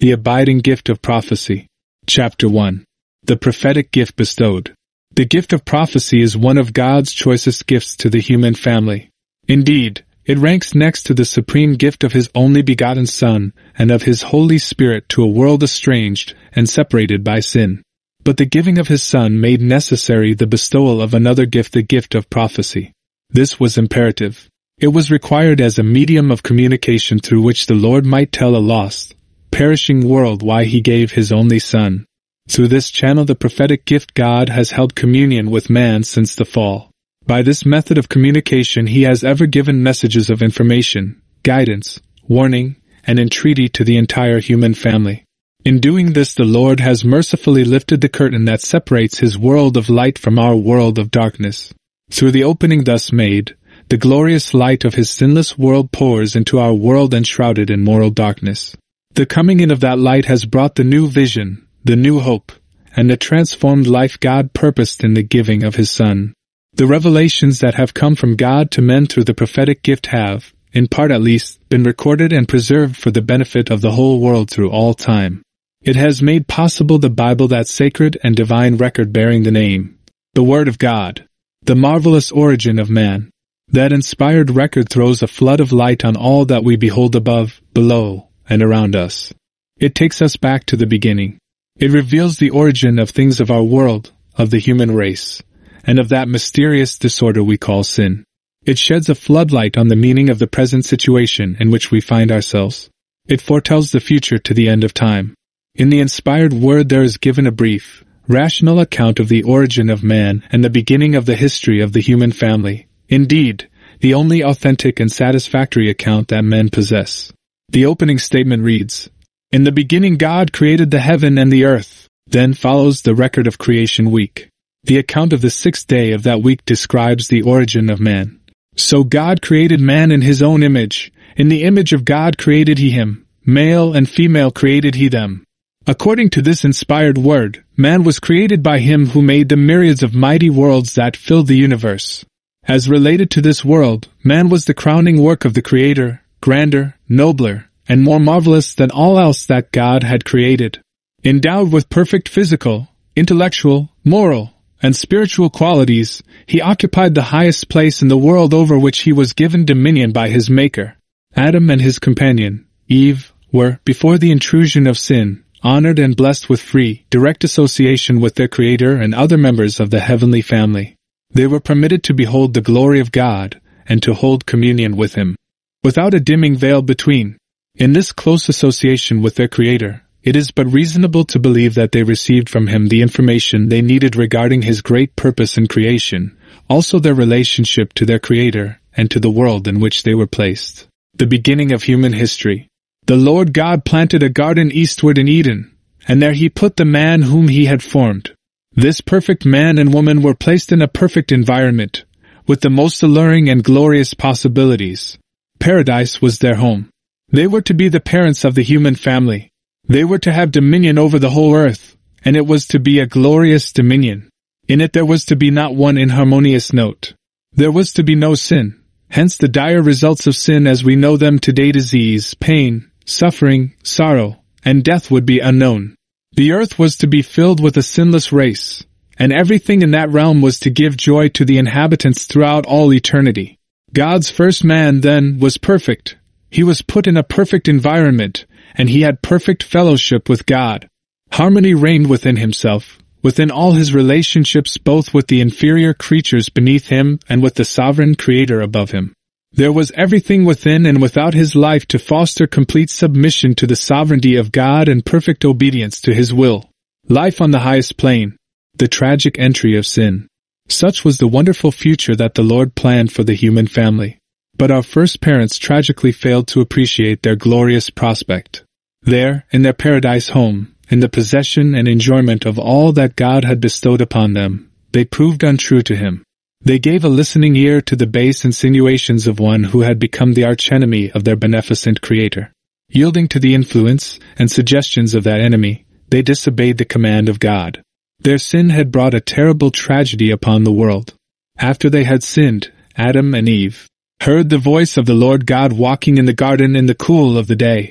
The abiding gift of prophecy. Chapter 1. The prophetic gift bestowed. The gift of prophecy is one of God's choicest gifts to the human family. Indeed, it ranks next to the supreme gift of His only begotten Son and of His Holy Spirit to a world estranged and separated by sin. But the giving of His Son made necessary the bestowal of another gift, the gift of prophecy. This was imperative. It was required as a medium of communication through which the Lord might tell a lost, perishing world why He gave His only Son. Through this channel, the prophetic gift, God has held communion with man since the fall. By this method of communication He has ever given messages of information, guidance, warning, and entreaty to the entire human family. In doing this, the Lord has mercifully lifted the curtain that separates His world of light from our world of darkness. Through the opening thus made, the glorious light of His sinless world pours into our world enshrouded in moral darkness. The coming in of that light has brought the new vision, the new hope, and the transformed life God purposed in the giving of His Son. The revelations that have come from God to men through the prophetic gift have, in part at least, been recorded and preserved for the benefit of the whole world through all time. It has made possible the Bible, that sacred and divine record bearing the name, the Word of God, the marvelous origin of man. That inspired record throws a flood of light on all that we behold above, below, and around us. It takes us back to the beginning. It reveals the origin of things, of our world, of the human race, and of that mysterious disorder we call sin. It sheds a floodlight on the meaning of the present situation in which we find ourselves. It foretells the future to the end of time. In the inspired Word there is given a brief, rational account of the origin of man and the beginning of the history of the human family. Indeed, the only authentic and satisfactory account that men possess. The opening statement reads, "In the beginning God created the heaven and the earth." Then follows the record of creation week. The account of the sixth day of that week describes the origin of man. "So God created man in His own image. In the image of God created He him. Male and female created He them." According to this inspired word, man was created by Him who made the myriads of mighty worlds that filled the universe. As related to this world, man was the crowning work of the Creator, grander, nobler, and more marvelous than all else that God had created. Endowed with perfect physical, intellectual, moral, and spiritual qualities, He occupied the highest place in the world over which He was given dominion by His Maker. Adam and his companion, Eve, were, before the intrusion of sin, honored and blessed with free, direct association with their Creator and other members of the heavenly family. They were permitted to behold the glory of God and to hold communion with Him, without a dimming veil between. In this close association with their Creator, it is but reasonable to believe that they received from Him the information they needed regarding His great purpose in creation, also their relationship to their Creator and to the world in which they were placed. The beginning of human history. The Lord God planted a garden eastward in Eden, and there He put the man whom He had formed. This perfect man and woman were placed in a perfect environment, with the most alluring and glorious possibilities. Paradise was their home. They were to be the parents of the human family. They were to have dominion over the whole earth, and it was to be a glorious dominion. In it there was to be not one inharmonious note. There was to be no sin. Hence the dire results of sin as we know them today: disease, pain, suffering, sorrow, and death would be unknown. The earth was to be filled with a sinless race, and everything in that realm was to give joy to the inhabitants throughout all eternity. God's first man, then, was perfect. He was put in a perfect environment, and he had perfect fellowship with God. Harmony reigned within himself, within all his relationships, both with the inferior creatures beneath him and with the sovereign Creator above him. There was everything within and without his life to foster complete submission to the sovereignty of God and perfect obedience to His will. Life on the highest plane. The tragic entry of sin. Such was the wonderful future that the Lord planned for the human family. But our first parents tragically failed to appreciate their glorious prospect. There, in their paradise home, in the possession and enjoyment of all that God had bestowed upon them, they proved untrue to Him. They gave a listening ear to the base insinuations of one who had become the archenemy of their beneficent Creator. Yielding to the influence and suggestions of that enemy, they disobeyed the command of God. Their sin had brought a terrible tragedy upon the world. After they had sinned, Adam and Eve heard the voice of the Lord God walking in the garden in the cool of the day.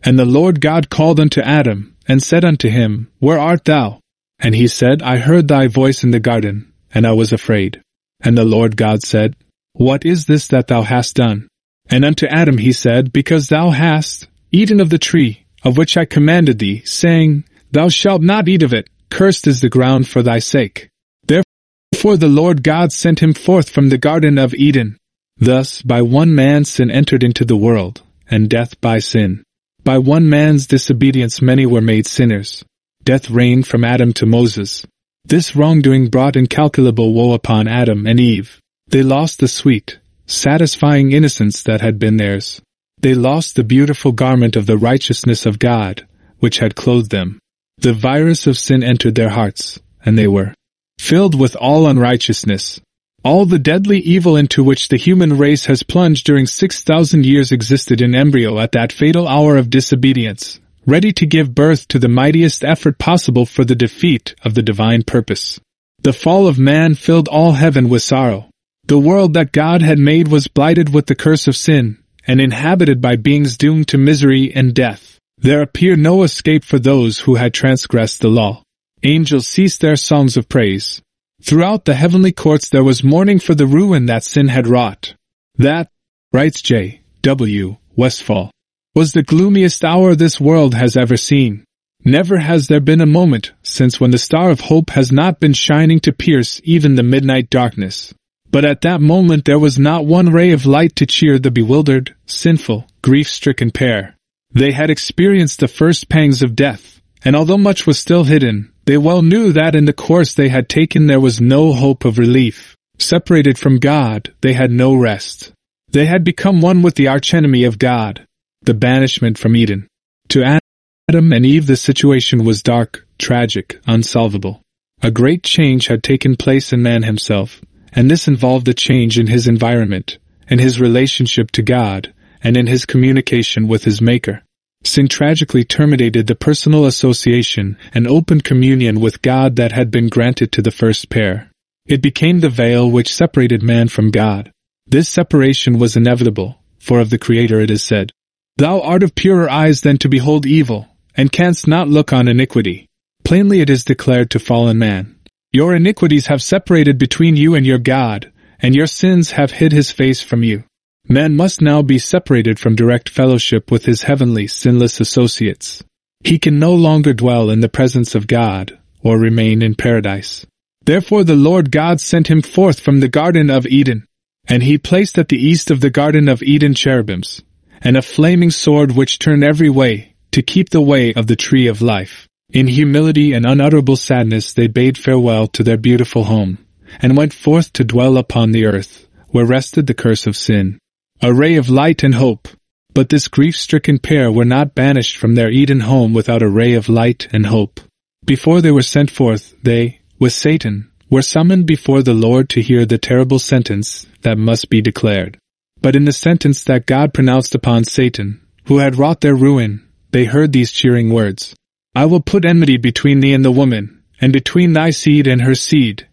And the Lord God called unto Adam, and said unto him, Where art thou? And he said, I heard thy voice in the garden, and I was afraid. And the Lord God said, What is this that thou hast done? And unto Adam he said, Because thou hast eaten of the tree, of which I commanded thee, saying, Thou shalt not eat of it, cursed is the ground for thy sake. Therefore the Lord God sent him forth from the garden of Eden. Thus by one man sin entered into the world, and death by sin. By one man's disobedience many were made sinners. Death reigned from Adam to Moses. This wrongdoing brought incalculable woe upon Adam and Eve. They lost the sweet, satisfying innocence that had been theirs. They lost the beautiful garment of the righteousness of God, which had clothed them. The virus of sin entered their hearts, and they were filled with all unrighteousness. All the deadly evil into which the human race has plunged during 6,000 years existed in embryo at that fatal hour of disobedience, ready to give birth to the mightiest effort possible for the defeat of the divine purpose. The fall of man filled all heaven with sorrow. The world that God had made was blighted with the curse of sin, and inhabited by beings doomed to misery and death. There appeared no escape for those who had transgressed the law. Angels ceased their songs of praise. Throughout the heavenly courts there was mourning for the ruin that sin had wrought. That, writes J. W. Westphal, was the gloomiest hour this world has ever seen. Never has there been a moment since when the star of hope has not been shining to pierce even the midnight darkness. But at that moment there was not one ray of light to cheer the bewildered, sinful, grief-stricken pair. They had experienced the first pangs of death, and although much was still hidden, they well knew that in the course they had taken there was no hope of relief. Separated from God, they had no rest. They had become one with the archenemy of God, the banishment from Eden. To Adam and Eve the situation was dark, tragic, unsolvable. A great change had taken place in man himself, and this involved a change in his environment, in his relationship to God, and in his communication with his Maker. Sin tragically terminated the personal association and open communion with God that had been granted to the first pair. It became the veil which separated man from God. This separation was inevitable, for of the Creator it is said, Thou art of purer eyes than to behold evil, and canst not look on iniquity. Plainly it is declared to fallen man, Your iniquities have separated between you and your God, and your sins have hid his face from you. Man must now be separated from direct fellowship with his heavenly, sinless associates. He can no longer dwell in the presence of God, or remain in paradise. Therefore the Lord God sent him forth from the Garden of Eden, and he placed at the east of the Garden of Eden cherubims, and a flaming sword which turned every way, to keep the way of the tree of life. In humility and unutterable sadness they bade farewell to their beautiful home, and went forth to dwell upon the earth, where rested the curse of sin. A ray of light and hope. But this grief-stricken pair were not banished from their Eden home without a ray of light and hope. Before they were sent forth, they, with Satan, were summoned before the Lord to hear the terrible sentence that must be declared. But in the sentence that God pronounced upon Satan, who had wrought their ruin, they heard these cheering words, I will put enmity between thee and the woman, and between thy seed and her seed.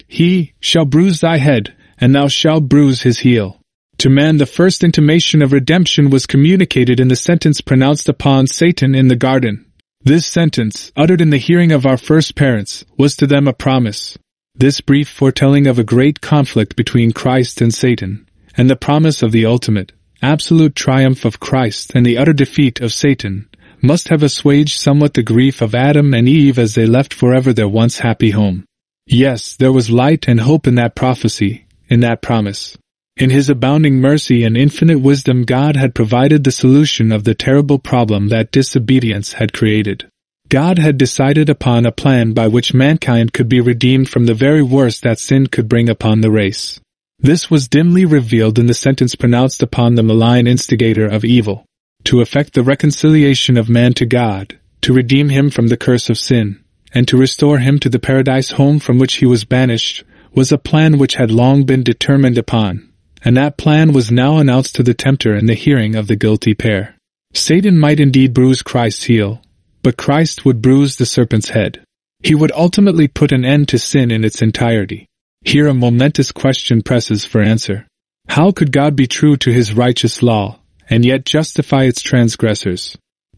He shall bruise thy head, and thou shalt bruise his heel. To man the first intimation of redemption was communicated in the sentence pronounced upon Satan in the garden. This sentence, uttered in the hearing of our first parents, was to them a promise. This brief foretelling of a great conflict between Christ and Satan, and the promise of the ultimate, absolute triumph of Christ and the utter defeat of Satan, must have assuaged somewhat the grief of Adam and Eve as they left forever their once happy home. Yes, there was light and hope in that prophecy, in that promise. In His abounding mercy and infinite wisdom God had provided the solution of the terrible problem that disobedience had created. God had decided upon a plan by which mankind could be redeemed from the very worst that sin could bring upon the race. This was dimly revealed in the sentence pronounced upon the malign instigator of evil. To effect the reconciliation of man to God, to redeem him from the curse of sin, and to restore him to the paradise home from which he was banished, was a plan which had long been determined upon. And that plan was now announced to the tempter in the hearing of the guilty pair. Satan might indeed bruise Christ's heel, but Christ would bruise the serpent's head. He would ultimately put an end to sin in its entirety. Here a momentous question presses for answer. How could God be true to His righteous law, and yet justify its transgressors?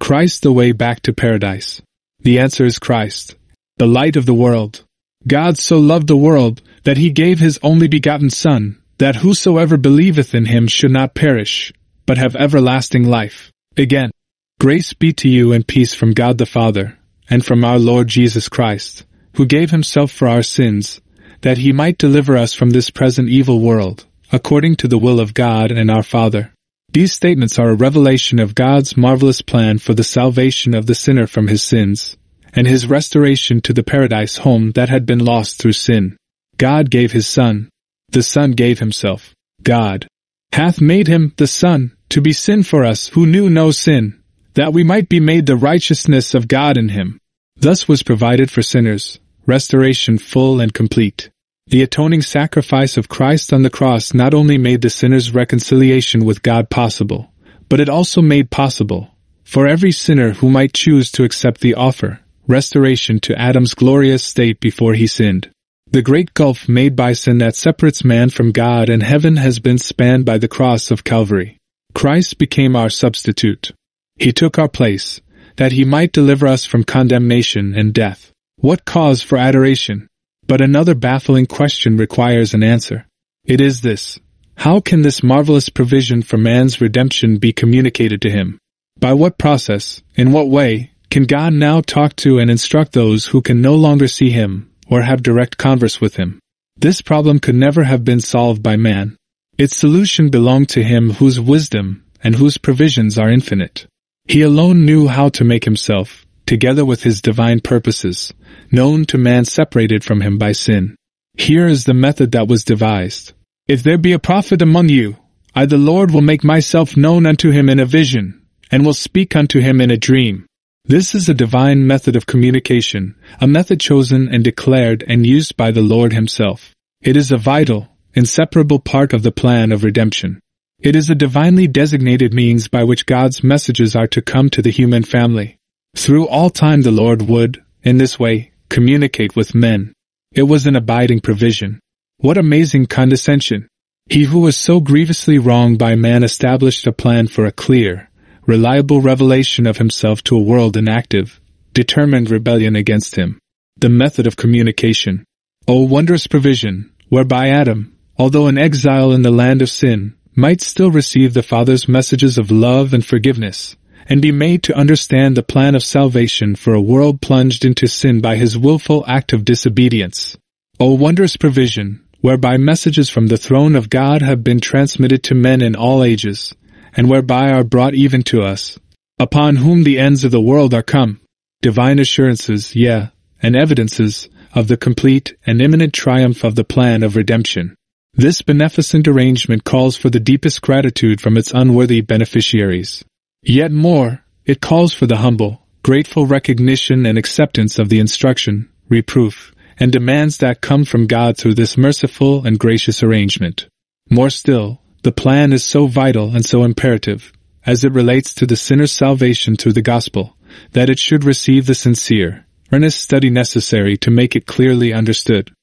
Christ the way back to paradise. The answer is Christ, the light of the world. God so loved the world that he gave his only begotten Son, that whosoever believeth in him should not perish, but have everlasting life. Again, grace be to you and peace from God the Father, and from our Lord Jesus Christ, who gave himself for our sins, that he might deliver us from this present evil world, according to the will of God and our Father. These statements are a revelation of God's marvelous plan for the salvation of the sinner from his sins, and his restoration to the paradise home that had been lost through sin. God gave his Son. The Son gave himself. God hath made him, the Son, to be sin for us who knew no sin, that we might be made the righteousness of God in him. Thus was provided for sinners restoration full and complete. The atoning sacrifice of Christ on the cross not only made the sinner's reconciliation with God possible, but it also made possible, for every sinner who might choose to accept the offer, restoration to Adam's glorious state before he sinned. The great gulf made by sin that separates man from God and heaven has been spanned by the cross of Calvary. Christ became our substitute. He took our place, that he might deliver us from condemnation and death. What cause for adoration? But another baffling question requires an answer. It is this: how can this marvelous provision for man's redemption be communicated to him? By what process, in what way, can God now talk to and instruct those who can no longer see him or have direct converse with him? This problem could never have been solved by man. Its solution belonged to him whose wisdom and whose provisions are infinite. He alone knew how to make himself, together with his divine purposes, known to man separated from him by sin. Here is the method that was devised. If there be a prophet among you, I the Lord will make myself known unto him in a vision, and will speak unto him in a dream. This is a divine method of communication, a method chosen and declared and used by the Lord himself. It is a vital, inseparable part of the plan of redemption. It is a divinely designated means by which God's messages are to come to the human family. Through all time the Lord would, in this way, communicate with men. It was an abiding provision. What amazing condescension! He who was so grievously wronged by man established a plan for a clear, reliable revelation of himself to a world in active, determined rebellion against him. The method of communication. O wondrous provision, whereby Adam, although an exile in the land of sin, might still receive the Father's messages of love and forgiveness, and be made to understand the plan of salvation for a world plunged into sin by his willful act of disobedience. O wondrous provision, whereby messages from the throne of God have been transmitted to men in all ages, and whereby are brought even to us, upon whom the ends of the world are come, divine assurances, yea, and evidences, of the complete and imminent triumph of the plan of redemption. This beneficent arrangement calls for the deepest gratitude from its unworthy beneficiaries. Yet more, it calls for the humble, grateful recognition and acceptance of the instruction, reproof, and demands that come from God through this merciful and gracious arrangement. More still, the plan is so vital and so imperative, as it relates to the sinner's salvation through the gospel, that it should receive the sincere, earnest study necessary to make it clearly understood.